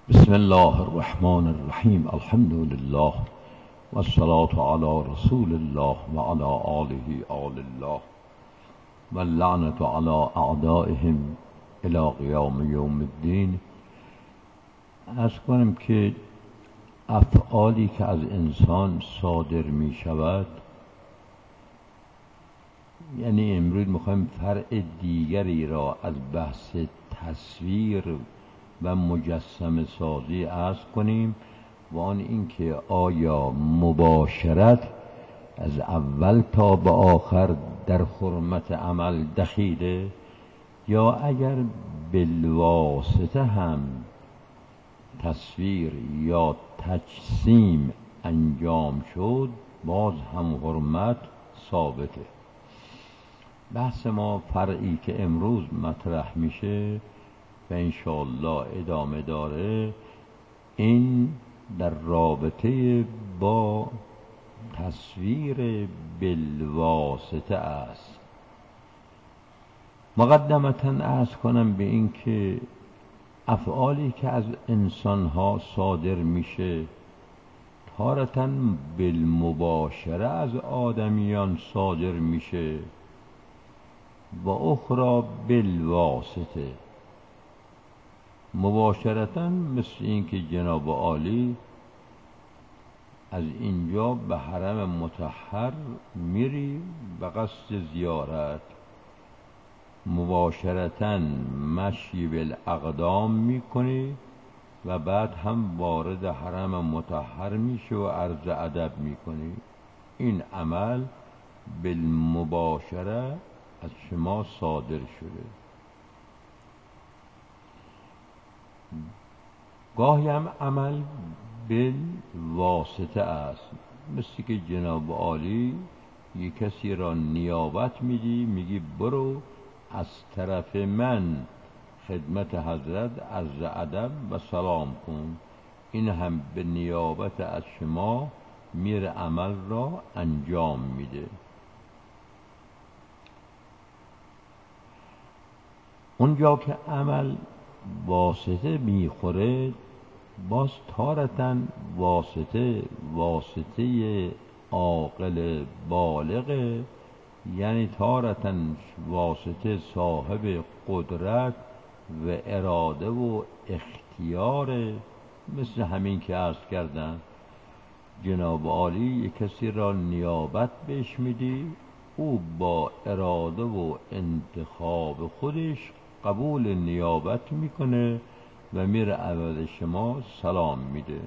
بسم الله الرحمن الرحیم. الحمد لله و الصلاة علی رسول الله و علی آله آل الله و اللعنة علی اعدائهم الی قیام یوم الدین. عرض کنم که افعالی که از انسان صادر می شود، یعنی امروز میخوایم فرع دیگری را از بحث تصویر و مجسمه سازی عرض کنیم و آن اینکه آیا مباشرت از اول تا به آخر در حرمت عمل دخیله، یا اگر بالواسطه هم تصویر یا تجسیم انجام شد باز هم حرمت ثابته. بحث ما فرعی که امروز مطرح میشه و انشاءالله ادامه داره، این در رابطه با تصویر بالواسطه است. مقدمتاً عرض کنم به این که افعالی که از انسانها صادر میشه تارةً بالمباشره از آدمیان صادر میشه و اخرى بالواسطه. مباشرتاً مثل این که جناب عالی از اینجا به حرم مطهر میری به قصد زیارت، مباشرتاً مشی بالاقدام میکنی و بعد هم وارد حرم مطهر میشه و عرض ادب میکنی. این عمل بالمباشره از شما صادر شده. گاهی هم عمل بالواسطه است، مثل که جناب عالی یک کسی را نیابت میدی، میگی برو از طرف من خدمت حضرت عرض ادب و سلام کن. این هم به نیابت از شما میر عمل را انجام میده. اونجا که عمل واسطه میخوره باز تارةً واسطه عاقل بالغه، یعنی تارةً واسطه صاحب قدرت و اراده و اختیار، مثل همین که عرض کردم جناب عالی یک کسی را نیابت بهش میدی، او با اراده و انتخاب خودش قبول نیابت میکنه و میره عوض شما سلام میده.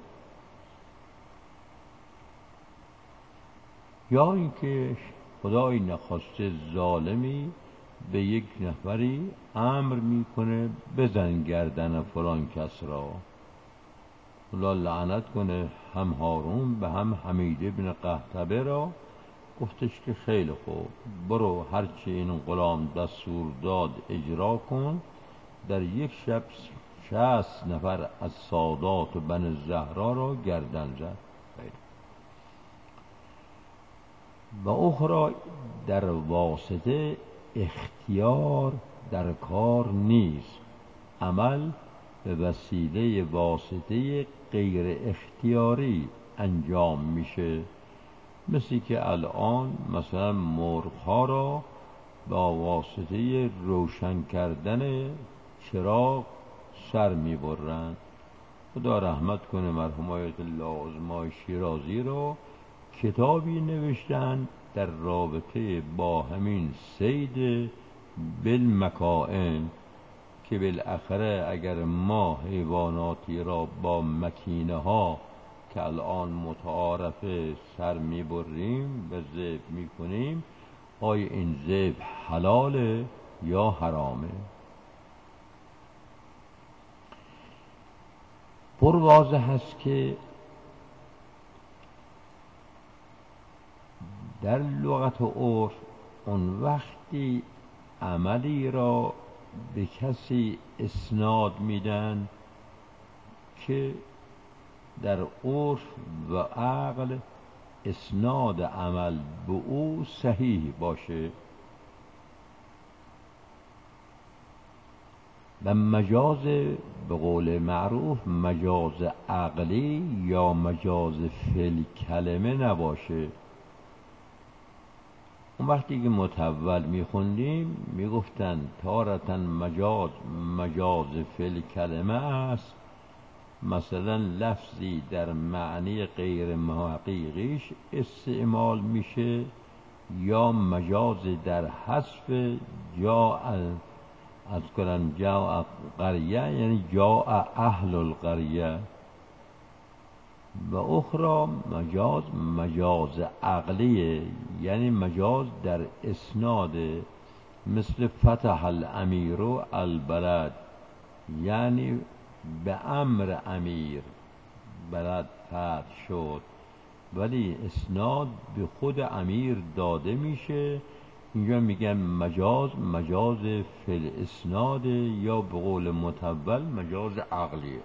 یا اینکه خدای نخواسته ظالمی به یک نفری امر میکنه بزن گردن فلان کس را، خدا لعنت کنه هم هارون به هم حمید ابن قحطبه را، گفتش که خیلی خوب برو هرچی این غلام دستور داد اجرا کن. در یک شب 60 نفر از سادات بن زهرا را گردن زد. و اخرى در واسطه اختیار در کار نیست، عمل به وسیله واسطه غیر اختیاری انجام میشه، مثل که الان مثلا مرغ‌ها را با واسطه روشن کردن چراغ سر میبرند. خدا رحمت کنه مرحوم آیت الله عظما شیرازی را، کتابی نوشتن در رابطه با همین صید بالمکائن که بالاخره اگر ما حیواناتی را با مکینه ها که الان متعارفه سر میبریم و ذبح میکنیم، آیا این ذبح حلاله یا حرامه؟ پر واضح هست که در لغت و عرف اون وقتی عملی را به کسی اسناد میدن که در عرف و عقل اسناد عمل به او صحیح باشه. و مجاز به قول معروف مجاز عقلی یا مجاز فعل کلمه نباشه. اون وقتی که متول میخوندیم میگفتن تارتن مجاز فعل کلمه است، مثلا لفظی در معنی غیر حقیقیش استعمال میشه، یا مجاز در حذف جاء از کنن جاء قریه یعنی جاء اهل القریه، و اخرى مجاز عقلیه یعنی مجاز در اسناد، مثل فتح الامیر البلد یعنی به امر امیر بلد فتح شد، ولی اسناد به خود امیر داده میشه. اینجا میگن مجاز فی الاسناد، یا به قول متول مجاز عقلیه.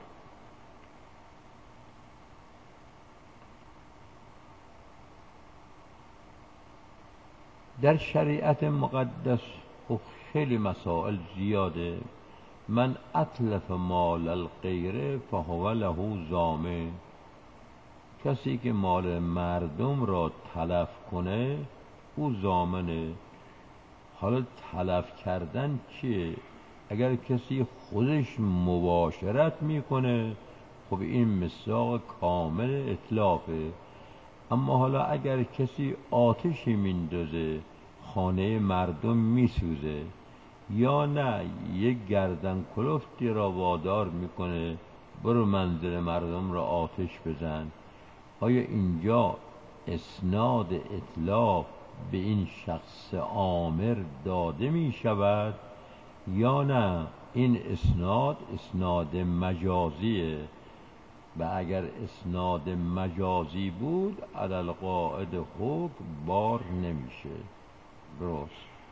در شریعت مقدس خب خیلی مسائل زیاده. من اتلف مال الغیر فهو له ضامن، کسی که مال مردم را تلف کنه او ضامنه. حالا تلف کردن چیه؟ اگر کسی خودش مباشرت میکنه خب این مصداق کامل اتلافه. اما حالا اگر کسی آتشی میندازه، خانه مردم میسوزه، یا نه یک گردن کلفتی را وادار میکنه برو منزل مردم را آتش بزن، آیا اینجا اسناد اتلاف به این شخص آمر داده می شود یا نه این اسناد مجازیه؟ و اگر اسناد مجازی بود علی القاعده حکم بار نمیشه. درست.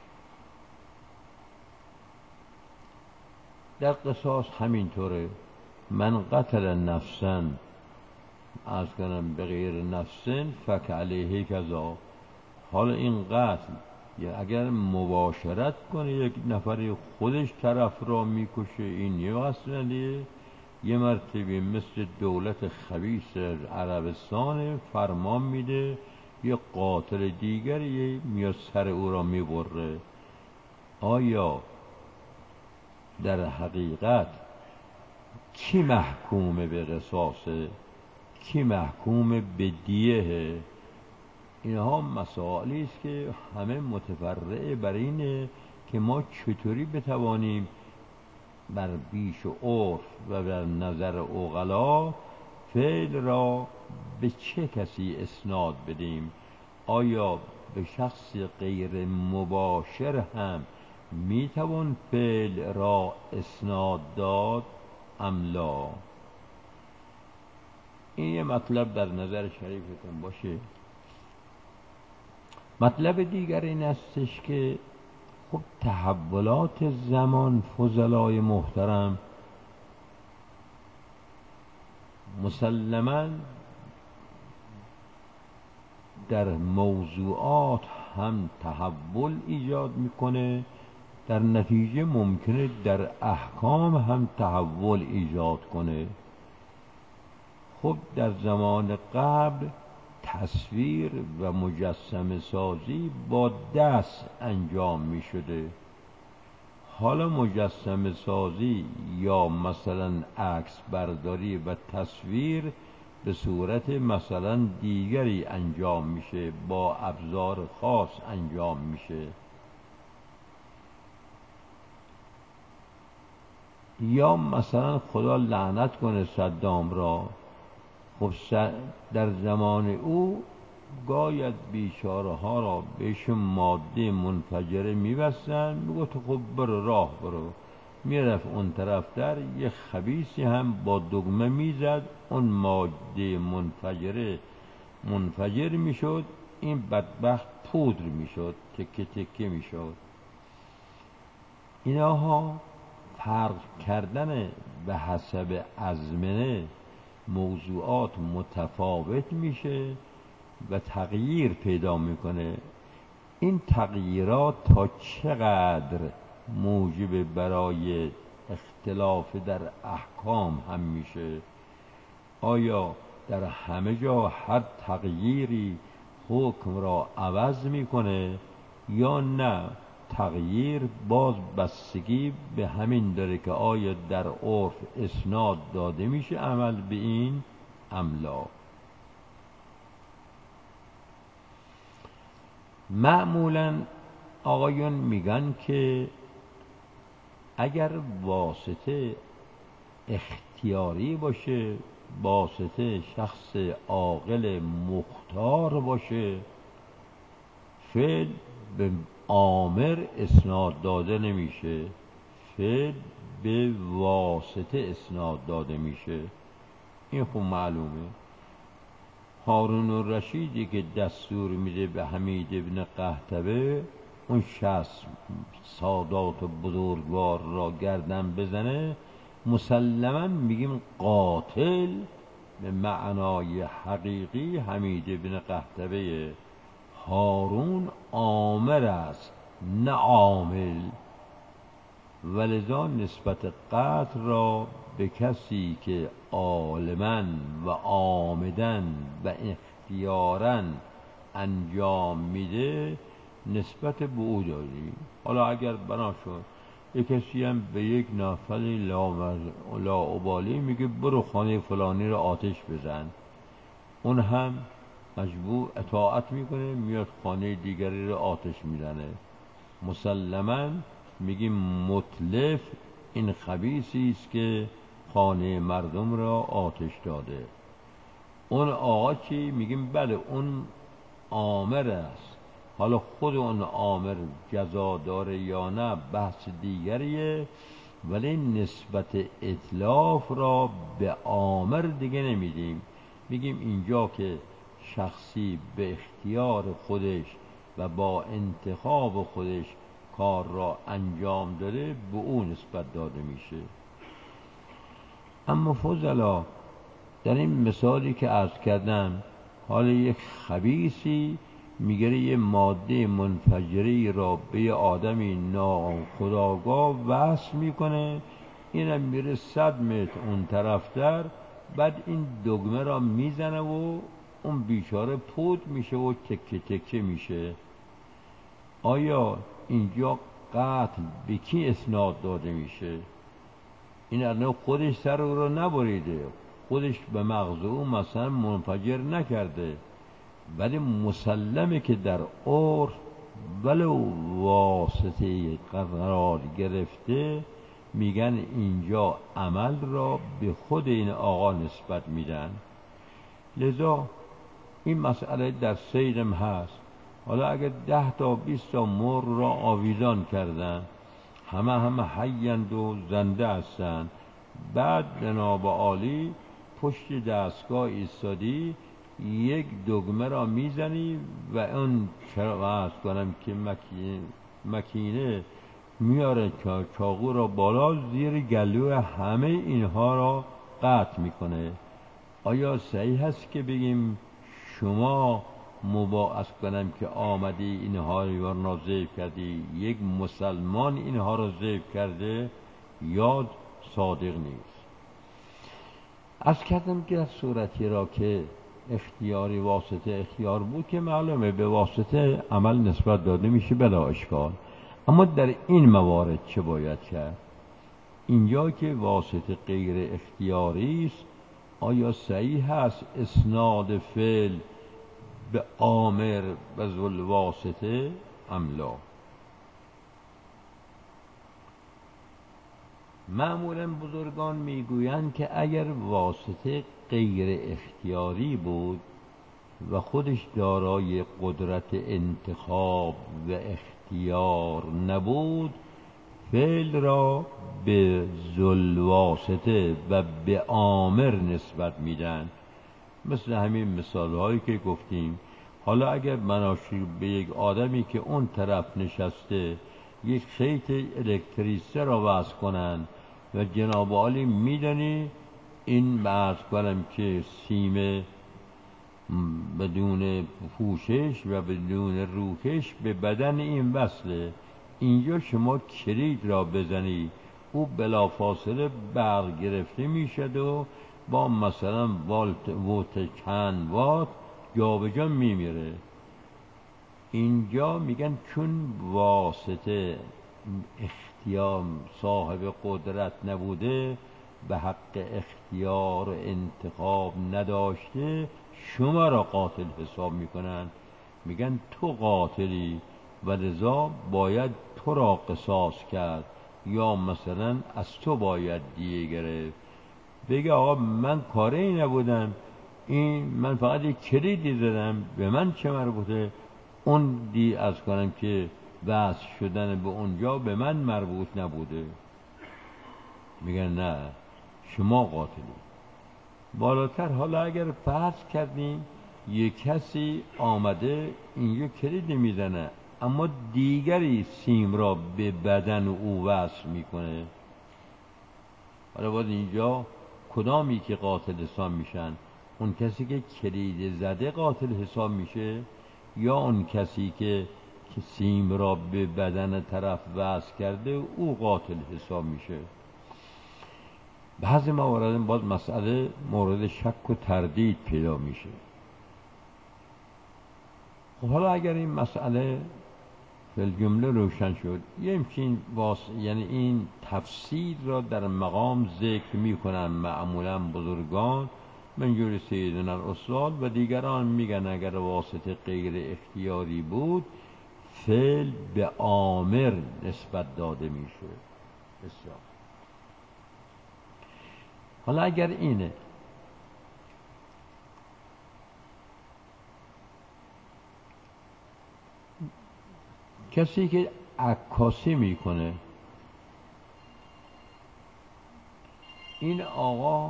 در قصاص همینطوره. من قتل نفسا از کنم به غیر نفسن فک علیه کذا. حالا این قتل یا اگر مباشرت کنه یک نفری خودش طرف را میکشه، این یه مسئله. یه مرتبه مثل دولت خبیث عربستان فرمان میده یه قاتل دیگری میاد سر او را میبره. آیا در حقیقت کی محکوم به قصاصه، کی محکوم به دیه؟ اینها مسائلی است که همه متفرعه بر اینه که ما چطوری بتوانیم بر بیش و عرف و بر نظر عقلا فعل را به چه کسی اسناد بدیم. آیا به شخص غیر مباشر هم میتوان فعل را اسناد داد ام لا؟ این یه مطلب در نظر شریفتون باشه. مطلب دیگر این استش که خب تحولات زمان فضلای محترم مسلماً در موضوعات هم تحول ایجاد میکنه، در نتیجه ممکنه در احکام هم تحول ایجاد کنه. خب در زمان قبل تصویر و مجسمه سازی با دست انجام می شده. حالا مجسمه سازی یا مثلا عکس برداری و تصویر به صورت مثلا دیگری انجام میشه، با ابزار خاص انجام میشه. یا مثلا خدا لعنت کنه صدام را، خب در زمان او گاید بیچاره ها را بهشون ماده منفجره میبستن، میگفت خب برو راه برو، میرفت اون طرف در یه خبیثی هم با دگمه میزد، اون ماده منفجر میشد، این بدبخت پودر میشد، تکه تکه میشد. اینها فرق کردن به حسب ازمنه موضوعات متفاوت میشه و تغییر پیدا میکنه. این تغییرات تا چقدر موجب برای اختلاف در احکام هم میشه. آیا در همه جا هر تغییری حکم را عوض میکنه یا نه؟ تغییر باز بستگی به همین داره که آیا در عرف اسناد داده میشه عمل به این املا. معمولا آقایون میگن که اگر واسطه اختیاری باشه، واسطه شخص عاقل مختار باشه، فعل به آمر اسناد داده نمیشه، فعل به واسطه اسناد داده میشه. این خب معلومه. هارون الرشیدی که دستور میده به حمید ابن قحطبه اون 60 سادات و بزرگوار را گردن بزنه، مسلما میگیم قاتل به معنای حقیقی حمید ابن قحطبه. هارون آمر است نه عامل، ولذا نسبت قتل را به کسی که عالما و آمدن و اختیارا انجام میده نسبت به او داریم. حالا اگر بنا شد یک کسی هم به یک نفر لاابالی میگه برو خانه فلانی رو آتش بزن، اون هم مجبور اطاعت میکنه، میاد خانه دیگری رو آتش میزنه، مسلما میگیم متلف این خبیثی است که خانه مردم را آتش داده. اون آقا چی؟ میگیم بله اون آمر است. حالا خود اون آمر جزا داره یا نه بحث دیگریه، ولی نسبت اتلاف را به آمر دیگه نمیدیم. میگیم اینجا که شخصی به اختیار خودش و با انتخاب خودش کار را انجام داده به اون نسبت داده میشه. اما فضلا در این مثالی که عرض کردم، حالا یک خبیثی میگره یه ماده منفجری را به یه آدمی ناخودآگاه وصل میکنه، اینم میره 100 متر اون طرف در، بعد این دگمه را میزنه و اون بیچاره پود میشه و تکه تکه میشه. آیا اینجا قتل به کی اسناد داده میشه؟ این الان خودش سر او را نبریده، خودش به مغز او مثلا منفجر نکرده، ولی مسلمه که در عرف ولو واسطه قرار گرفته میگن اینجا عمل را به خود این آقا نسبت میدن. لذا این مسئله در سیرم هست. حالا اگر 10 تا 20 تا مر را آویزان کردن، همه حیند و زنده هستن، بعد جناب عالی پشت دستگاه ایستادی یک دگمه را میزنی و اون چرا کنم که مکینه میاره چاقو را بالا زیر گلو همه اینها را قطع میکنه. آیا صحیح هست که بگیم شما مباعث کنم که آمدی اینها را ذبح کردی، یک مسلمان اینها را ذبح کرده، یا صادق نیست؟ از کردم که در صورتی را که اختیاری واسطه اختیار بود که معلومه به واسطه عمل نسبت داده میشه بلا اشکال. اما در این موارد چه باید کرد؟ اینجا که واسطه غیر اختیاری است، آیا صحیح هست اسناد فعل به آمر و ذل واسطه املا؟ معمولا بزرگان میگویند که اگر واسطه غیر اختیاری بود و خودش دارای قدرت انتخاب و اختیار نبود، فعل را به ذل واسطه و به آمر نسبت میدن، مثل همین مثال هایی که گفتیم. حالا اگر مناشیر به یک آدمی که اون طرف نشسته یک خیط الکتریسته را وصل کنن و جناب عالی میدانی این بعض کنم که سیم بدون پوشش و بدون روکش به بدن این وصله، اینجا شما کلید را بزنی او بلافاصله برگرفته میشد و با مثلا وولت چند وات جابجا میمیره. اینجا میگن چون واسطه اختیار صاحب قدرت نبوده، به حق اختیار و انتخاب نداشته، شما را قاتل حساب میکنن، میگن تو قاتلی و لذا باید تو را قصاص کرد، یا مثلا از تو باید دیه گرفت. بگه آقا من کاری نبودم، این من فقط یک کلیدی زدم، به من چه مربوطه؟ اون دی از کنم که وصل شدن به اونجا به من مربوط نبوده. میگن نه، شما قاتلی. بالاتر حالا اگر فرض کردیم یک کسی آمده اینجا کلید میزنه اما دیگری سیم را به بدن او وصل میکنه، حالا باید اینجا کدامی که قاتل حساب میشن؟ اون کسی که کلید زده قاتل حساب میشه، یا اون کسی که سیم را به بدن طرف وصل کرده او قاتل حساب میشه؟ بعضی موارد باز مسئله مورد شک و تردید پیدا میشه. خب حالا اگر این مسئله فی جمله روشن شد، یه همچین یعنی این تفسیر را در مقام ذکر میکنن معمولا بزرگان منجور سیدنا الاستاد و دیگران، میگن اگر واسطه غیر اختیاری بود فعل به آمر نسبت داده میشه. بسیار. حالا اگر اینه کسی که عکاسی میکنه، این آقا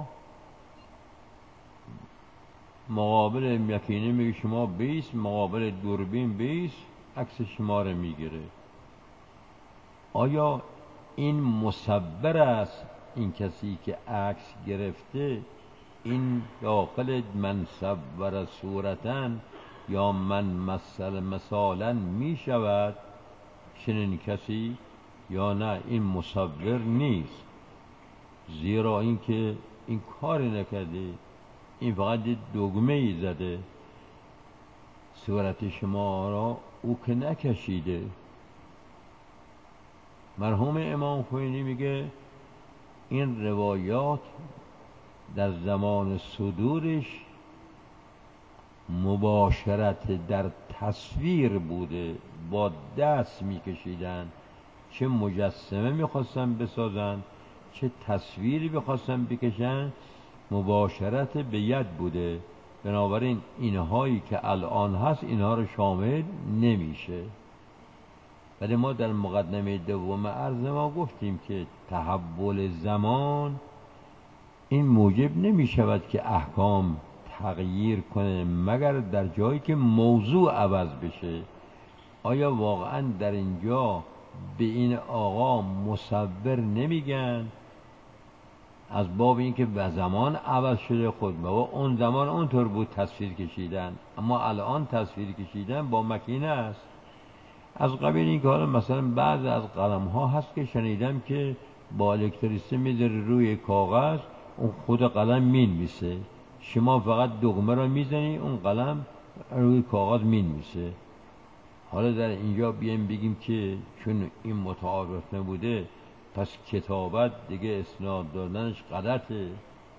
مقابل مکینه میگه شما بیست، مقابل دوربین بیست، عکس شما رو میگیره. آیا این مصور است؟ این کسی که عکس گرفته این داخل من صور صورتاً یا من مثلا می شود چنین کسی، یا نه این مصور نیست؟ زیرا اینکه این کاری نکرده، این فقط دگمه ای زده، صورت شما را او که نکشیده. مرحوم امام خوئینی میگه این روایات در زمان صدورش مباشرت در تصویر بوده، با دست میکشیدن، چه مجسمه میخواستن بسازن چه تصویری بخواستن بکشن، مباشرت به ید بوده. بنابراین اینهایی که الان هست اینها رو شامل نمیشه. ولی ما در مقدمه دوم عرض ما گفتیم که تحول زمان این موجب نمی شود که احکام تغییر کنه مگر در جایی که موضوع عوض بشه. آیا واقعا در اینجا به این آقا مصور نمیگن؟ از باب اینکه به زمان عوض شده، خود بابا اون زمان اونطور بود تصویر کشیدن، اما الان تصویر کشیدن با مکینه است. از قبیل این که حالا مثلا بعض از قلم ها هست که شنیدم که با الکتریسته میذاره روی کاغذ، اون خود قلم مینویسه، شما فقط دگمه را میزنی اون قلم روی کاغذ مینویسه. حالا در اینجا بیایم بگیم که چون این متعارف نبوده پس کتابت دیگه اسناد دادنش غلطه.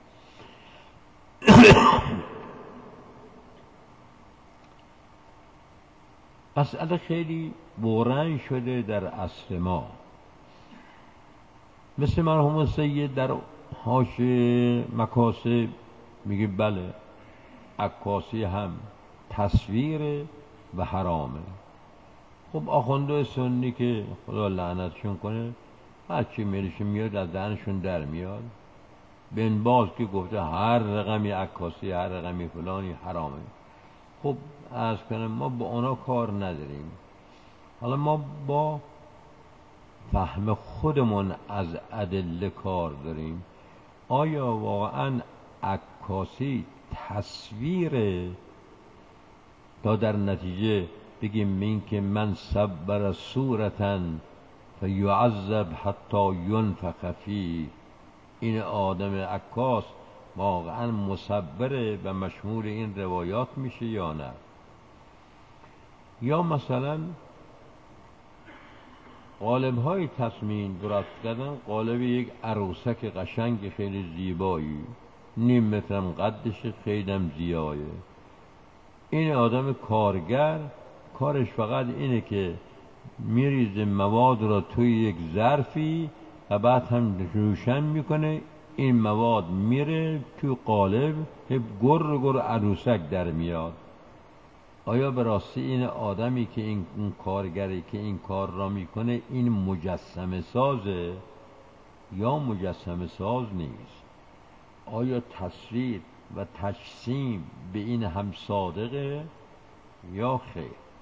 مسئله خیلی بورنگ شده در عصر ما. مثل مرحوم سید در حاشیه مکاسب میگه بله عکاسی هم تصویر و حرامه. خب آخونده سنی که خدا لعنتشون کنه هرچی میلشون میاد از دهنشون در میاد. بن باز که گفته هر رقمی عکاسی هر رقمی فلانی حرامه. خب عرض کنم ما با اونا کار نداریم. حالا ما با فهم خودمون از ادله کار داریم. آیا واقعا عکاسی تصویره تا در نتیجه بگیم این که من صبر صورتن فیعذب حتی ینفخ فیه. این آدم عکاس واقعا مصبره و مشمول این روایات میشه یا نه؟ یا مثلا قالب های تصمیم درست کردن، قالب یک عروسک قشنگ خیلی زیبایی، 1.5 مترم قدش، خیلی هم زیایه. این آدم کارگر کارش فقط اینه که میریزه مواد را توی یک ظرفی و بعد هم روشن میکنه، این مواد میره توی قالب، گر گر عروسک در میاد. آیا به راستی این آدمی که این کارگری که این کار را میکنه این مجسمه سازه یا مجسمه ساز نیست؟ آیا تصویر و تجسیم به این هم صادقه یا خیر؟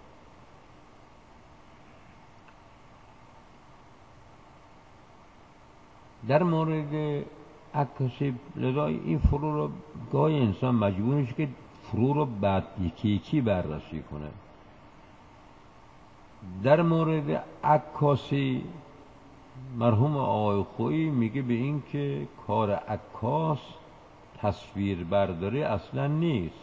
در مورد عکاسی لذا این فرو رو گاهی انسان مجبور میشه که فرو رو بعد یکی یکی بررسی کنه. در مورد عکاسی مرحوم آقای خویی میگه به این که کار عکاس تصویر برداری اصلا نیست،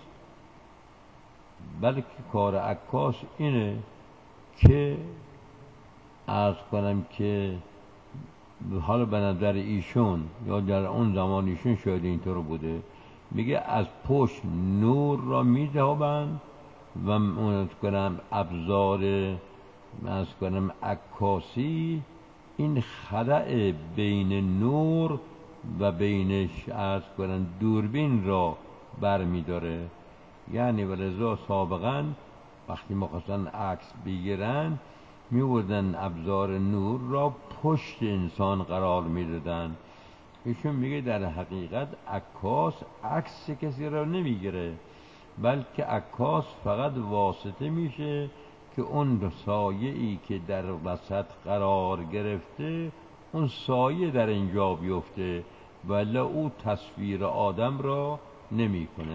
بلکه کار عکاس اینه که عرض کنم که حالا به نظر ایشون یا در اون زمان ایشون شاید اینطور بوده، میگه از پشت نور را میتابند و اون کنم ابزار از کنم عکاسی این خلأ بین نور و بینش از کنم دوربین را برمیداره. یعنی ولذا سابقا وقتی میخواستن عکس بگیرن میوردن ابزار نور را پشت انسان قرار میدادن. ایشون میگه در حقیقت عکاس عکس کسی را نمیگیره، بلکه عکاس فقط واسطه میشه که اون سایه‌ای که در وسط قرار گرفته اون سایه در اینجا بیفته، ولی او تصویر آدم را نمیکنه.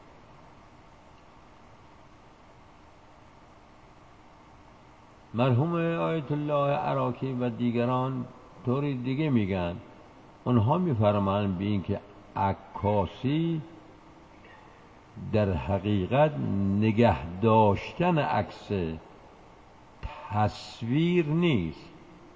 مرحوم آیت الله عراقی و دیگران طوری دیگه میگن، اونها میفرمایند به این که عکاسی در حقیقت نگه داشتن عکس، تصویر نیست.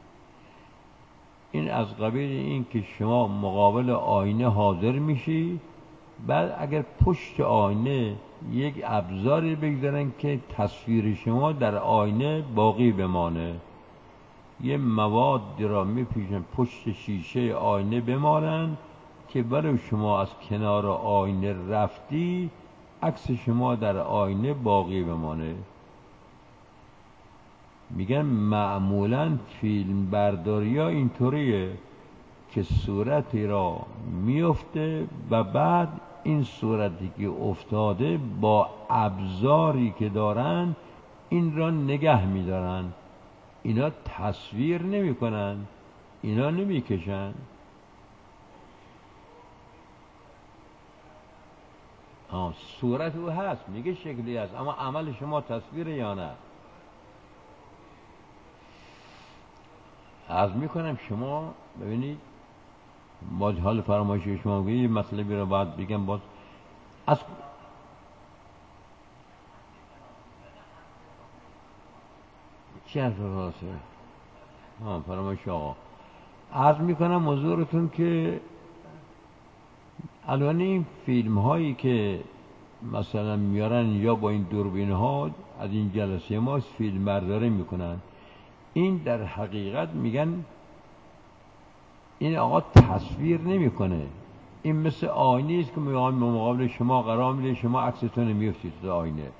این از قبیل این که شما مقابل آینه حاضر میشی، بعد اگر پشت آینه یک ابزاری بگذارن که تصویر شما در آینه باقی بمانه، یه مواد را میپیشن پشت شیشه آینه بمانن که برای شما از کنار آینه رفتی عکس شما در آینه باقی بمانه. میگن معمولا فیلم برداری ها اینطوریه که صورتی را میفته و بعد این صورتی که افتاده با ابزاری که دارن این را نگه میدارن. اینا تصویر نمی کنن، اینا نمی کشن. صورت او هست، میگه شکلی هست، اما عمل شما تصویر یا نه؟ عرض میکنم شما ببینید، باز حال فرمایشی شما بگید، یه مطلبی رو باید بگم. باز از چی حرف راسته؟ فرمایش آقا عرض میکنم حضورتون که الان این فیلم هایی که مثلا میارن یا با این دوربین ها از این جلسه ما فیلم برداری میکنن، این در حقیقت میگن این آقا تصویر نمیکنه، این مثل آینه است که مقابل شما قرار میده، شما عکستون میفتید تو آینه.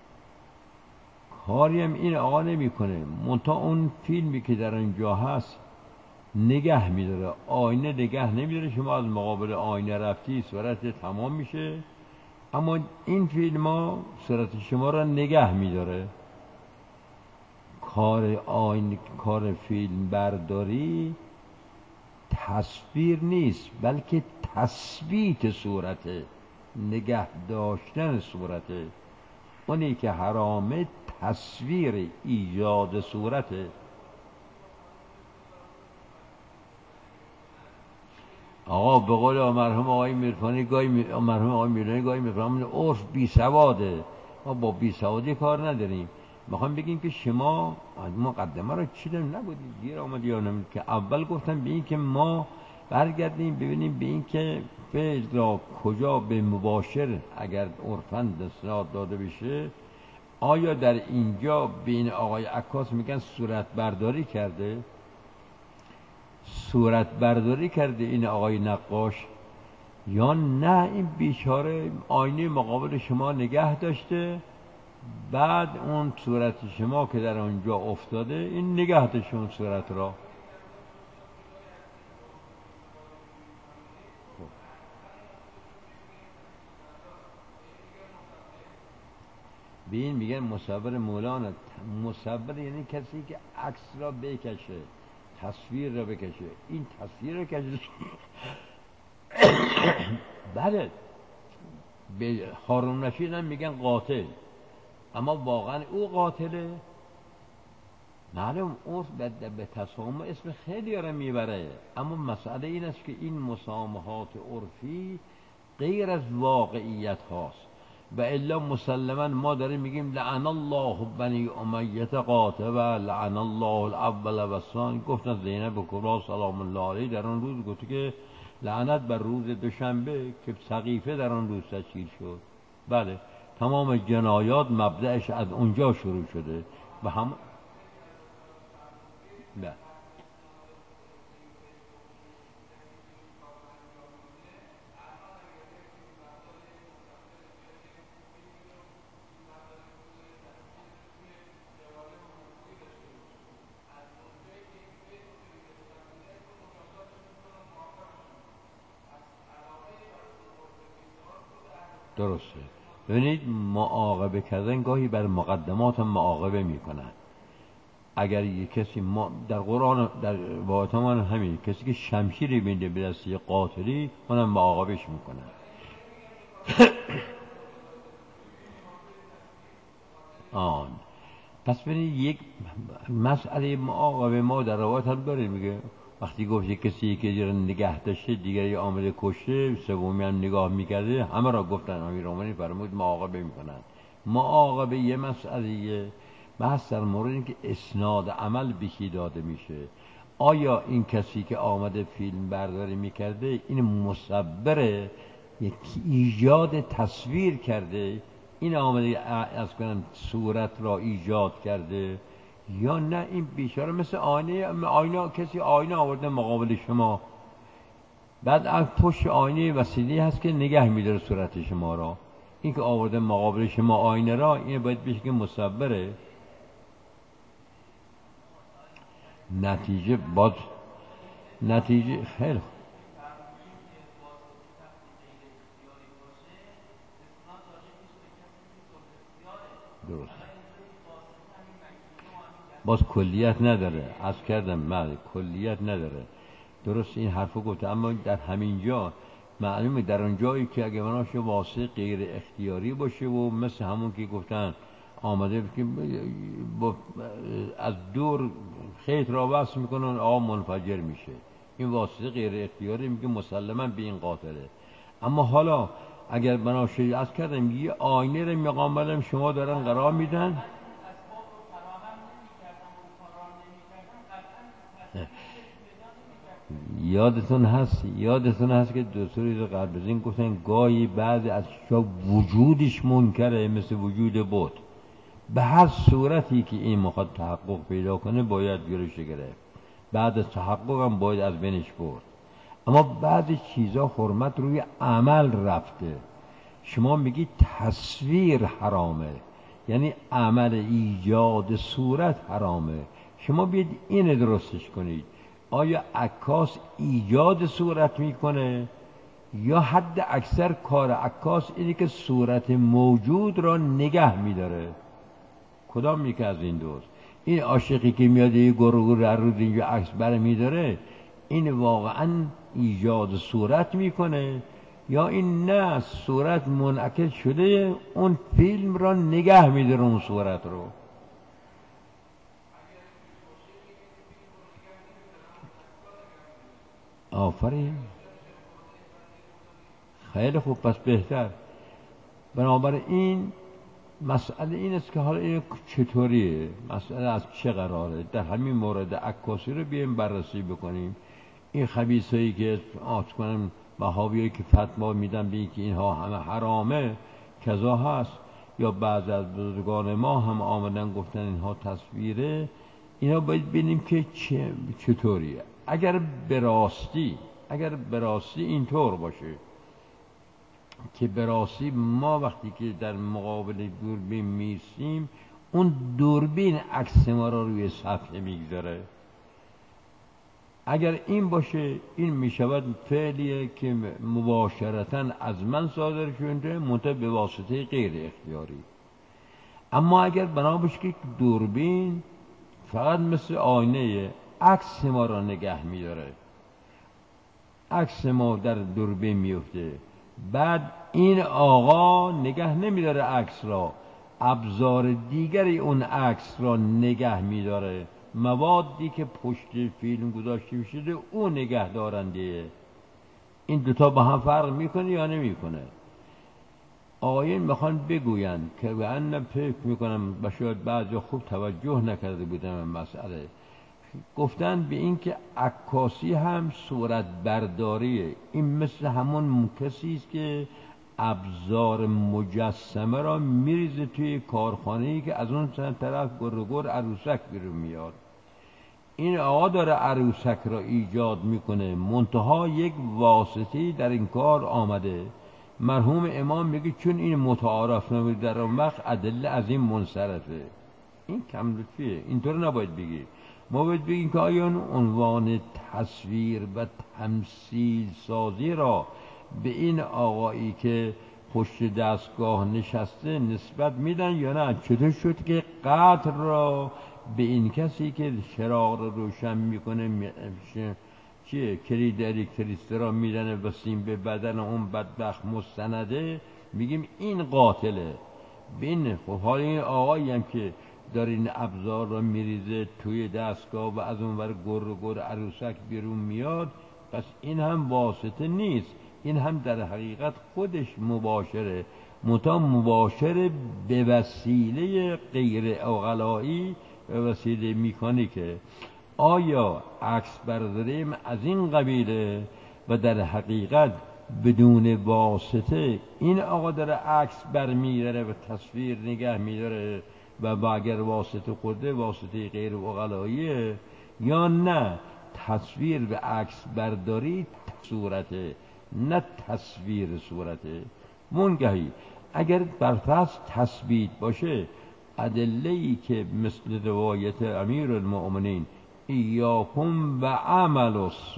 کاری هم این آقا نمیکنه، منتها اون فیلمی که در اینجا هست نگه میداره، آینه نگه نمیداره. شما از مقابل آینه رفتی صورت تمام میشه، اما این فیلم ها صورت شما را نگه میداره. کار فیلم برداری تصویر نیست، بلکه تثبیت صورته، نگه داشتن صورته. اونی که حرامه تصویر ایجاد صورته. آقا به قول مرحوم آقای میرفانی مرحوم آقای میرفانی گاهی میفهمون عرف بی سواده. ما با بی سوادی کار نداریم. میخوام بگیم که شما مقدمه رو چیدم نبودید گیر آمد یا نمید که اول گفتم به این که ما برگردیم ببینیم به این که فعل را کجا به مباشر اگر عرفاً استناد داده بشه، آیا در اینجا بین آقای عکاس میگن صورت برداری کرده؟ صورت برداری کرده این آقای نقاش، یا نه این بیچاره آینه مقابل شما نگه داشته، بعد اون صورت شما که در اونجا افتاده این نگه داشته اون صورت را. به این میگن مصور مولانا. مصور یعنی کسی که عکس را بکشه، تصویر را بکشه. این تصویر را کشه بله، به هارون رشید هم میگن قاتل، اما واقعا او قاتله؟ معلوم عرف به تسامح اسم خیلی را میبره، اما مسئله این است که این مسامحات عرفی غیر از واقعیت هاست. و الا مسلما ما داریم میگیم لعن الله بنی امیه قاطبه، لعن الله الاول و الثانی. گفتن زینب کبری سلام الله علیه در آن روز گفت که لعنت بر روز دوشنبه که سقیفه در آن روز تشکیل شد. بله، تمام جنایات مبدأش از اونجا شروع شده و هم بله. درسته. ببینید معاقبه کردن گاهی بر مقدمات هم معاقبه میکنن. اگر یک کسی ما در قرآن در واقعا همین کسی که شمشیری بینده به دست یک قاتلی اونم معاقبش میکنن. آن پس ببینید یک مسئله معاقبه ما در روایت هم داره، میگه وقتی گفت یک کسی که نگه داشته دیگری آمده کشته، سومی هم نگاه میکرده، همه را گفتن امیرالمومنین فرمود معاقبه میکنن. معاقبه یه مسئله بحث در مورد این که اسناد عمل به کی داده میشه. آیا این کسی که آمده فیلم برداری میکرده این مصبره، یک ایجاد تصویر کرده، این آمده از کنم صورت را ایجاد کرده، یا نه این بیچاره مثل آینه کسی آینه آورده مقابل شما، بعد از پشت آینه وسیله هست که نگه میداره صورت شما را. این که آورده مقابل شما آینه را، این باید بشه که مصبره. نتیجه خیلی درست، باز کلیت نداره. از کردم من کلیت نداره. درست این حرفو گفته، اما در همین جا معلومه در اون جایی که اگه مناش واسه غیر اختیاری باشه و مثل همون که گفتن آمده که از دور خیط را وصل میکنن آب منفجر میشه، این واسطه غیر اختیاری میگه مسلما به این قاتله. اما حالا اگر بناشه از کردم یه آینه رو مقابل شما دارن قرار میدن، یادتون هست که دو سه روز قبل از این گفتن گاهی بعضی از شما وجودش منکره مثل وجود بت. به هر صورتی که این میخواد تحقق پیدا کنه باید گیرش گرفت، بعد از تحقق هم باید از بینش برد. اما بعضی چیزا حرمت روی عمل رفته. شما میگی تصویر حرامه، یعنی عمل ایجاد صورت حرامه. شما بیاید این درستش کنید. آیا عکاس ایجاد صورت میکنه یا حد اکثر کار عکاس اینه که صورت موجود را نگه میداره؟ کدام یکی از این دوست؟ این عاشقی که میاد یه گروه رو اینجا عکس بر میداره، این واقعا ایجاد صورت میکنه یا این نه صورت منعکس شده اون فیلم را نگه میداره اون صورت رو؟ آفرین. خیلی خوب، پس بهتر. بنابراین مسئله این است که حالا این چطوریه، مسئله از چه قراره. در همین مورد عکاسی رو بیایم بررسی بکنیم. این خبیثایی که آت کنم وهابیایی که فتوا میدن به اینکه اینها همه حرامه کذا هست، یا بعض از بزرگان ما هم آمدن گفتن اینها تصویره، اینا باید ببینیم که چطوریه. اگر به راستی اینطور باشه که به راستی ما وقتی که در مقابل دوربین میستیم اون دوربین عکس ما را روی صفحه میگذاره، اگر این باشه، این میشود فعلیه که مباشرتاً از من صادر شده منتها به واسطه غیر اختیاری. اما اگر بنا باشه که دوربین فقط مثل آینه عکس ما را نگه میداره، عکس ما در دوربین میفته، بعد این آقا نگه نمیداره عکس را، ابزار دیگری اون عکس را نگه میداره، موادی که پشت فیلم گذاشته شده او نگه دارنده. این دوتا با هم فرق میکنه یا نمیکنه؟ آقایان میخوان بگویند که من فکر میکنم و شاید بعضی خوب توجه نکرده بودم این مسئله، گفتن به این که عکاسی هم صورت برداریه. این مثل همون کسی است که ابزار مجسمه را میریزه توی کارخانه‌ای که از اون طرف گر عروسک بیرون میاد. این آقا داره عروسک را ایجاد میکنه، منتها یک واسطه‌ای در این کار آمده. مرحوم امام میگه چون این متعارف نمید در اون وقت ادله از این منصرفه. این کم لطفیه، اینطور نباید بگی. ما باید بگیم که آیا عنوان تصویر و تمثیل سازی را به این آقایی که پشت دستگاه نشسته نسبت میدن یا نه؟ چطور شد که قتل را به این کسی که چراغ رو روشن میکنه کلید الکتریسته را میدنه و سیم به بدن اون بدبخت مستنده میگیم این قاتله؟ بین خب حالا این آقایی هم که داره این ابزار را میریزه توی دستگاه و از اون ور گر عروسک بیرون میاد، پس این هم واسطه نیست، این هم در حقیقت خودش مباشره، مباشر به وسیله غیر عقلایی، به وسیله میکانیکه. آیا عکس برداریم از این قبیله و در حقیقت بدون واسطه این آقا داره عکس برمیداره و تصویر نگه میداره و اگر واسطه خورده واسطه غیر عقلاییه، یا نه تصویر و عکس برداری صورته نه تصویر صورته؟ منگهی اگر برفرض تثبیت باشه، ادله‌ای که مثل روایت امیرالمؤمنین ایاکم و عمل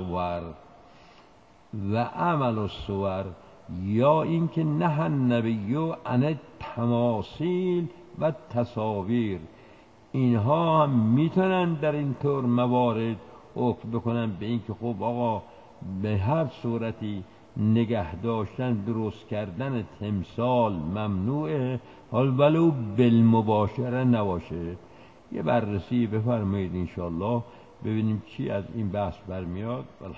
الصور یا اینکه نه النبی عن تماثیل و تصاویر، اینها هم میتونن در این طور موارد حکم بکنن به اینکه خب آقا به هر صورتی نگه داشتن درست کردن تمثال ممنوعه، حال ولو بالمباشره نباشه. یه بررسی بفرمایید انشاءالله ببینیم چی از این بحث برمیاد.